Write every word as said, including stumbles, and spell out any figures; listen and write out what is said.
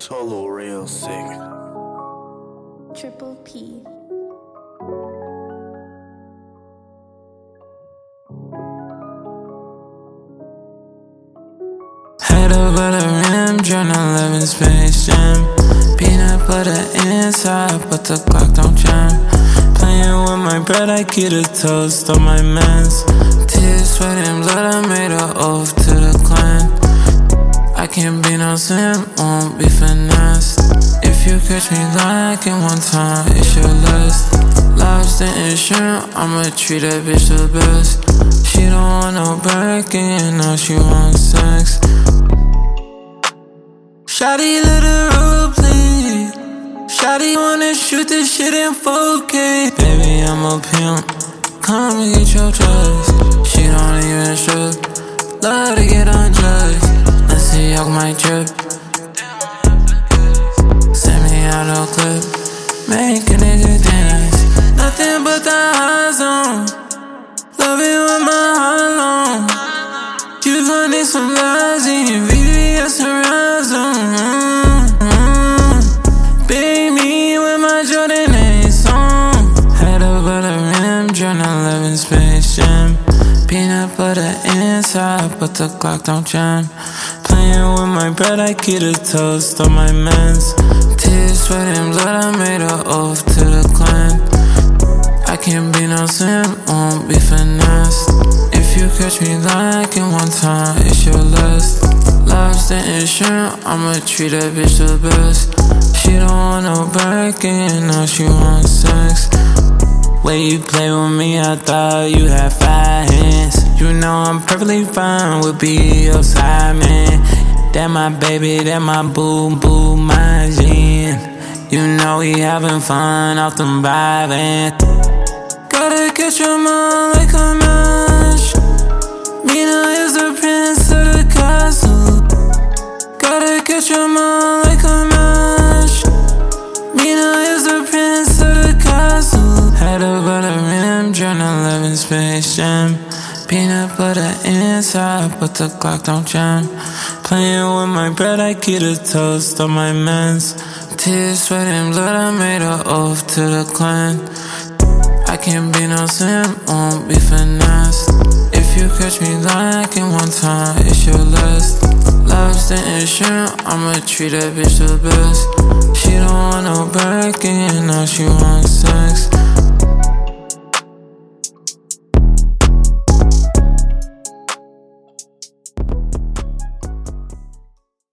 Tolo real sick. Triple P. Head over the rim, journal eleven Space Jam. Peanut butter inside, but the clock don't jam. Playing with my bread, I keep the toast on my mans. Tears, sweat, and blood, I made an oath to the clan. I can't be no simp, won't be finesse. If you catch me lacking one time, it's your last. Lobster and shrimp, I'ma treat that bitch the best. She don't want no Birkin, now she wants sex. Shawty let her roll, please. Shawty wanna shoot this shit in four K. Baby, I'm a pimp, come and get your trust. She don't even strip, love to get undressed. Let's see off my drip. Send me out no clip, make a nigga dance. Nothing but the high zone, love it with my heart long. You gon' need some lies in your V V S and Razone. mm-hmm. Big me with my Jordan Ace on. Head over the rim, journal eleven Space Jam. Peanut butter inside, but the clock don't jam. Playing with my bread, I keep the toast on my mans. Tears, sweat, and blood, I made an oath to the clan. I can't be no simp, won't be finesse. If you catch me lacking one time, it's your last. Lobster and shrimp, I'ma treat that bitch the best. She don't want no Birkin, now she wants sex. Way you play with me, I thought you had five hands. You know I'm perfectly fine with be your side man. That my baby, that my boo boo, my gin. You know we having fun off them vibing. Gotta catch your mom like a match. Mina is the prince of the castle. Gotta catch your mom like a match. Mina is the prince of the castle. Head over the rim, journal eleven Space Jam. Peanut butter inside, but the clock don't jam. Playing with my bread, I keep the toast on my mans. Tears, sweat, and blood, I made an oath to the clan. I can't be no simp, won't be finesse. If you catch me lacking one time, it's your last. Lobster and shrimp, I'ma treat that bitch the best. She don't want no Birkin, now she wants sex.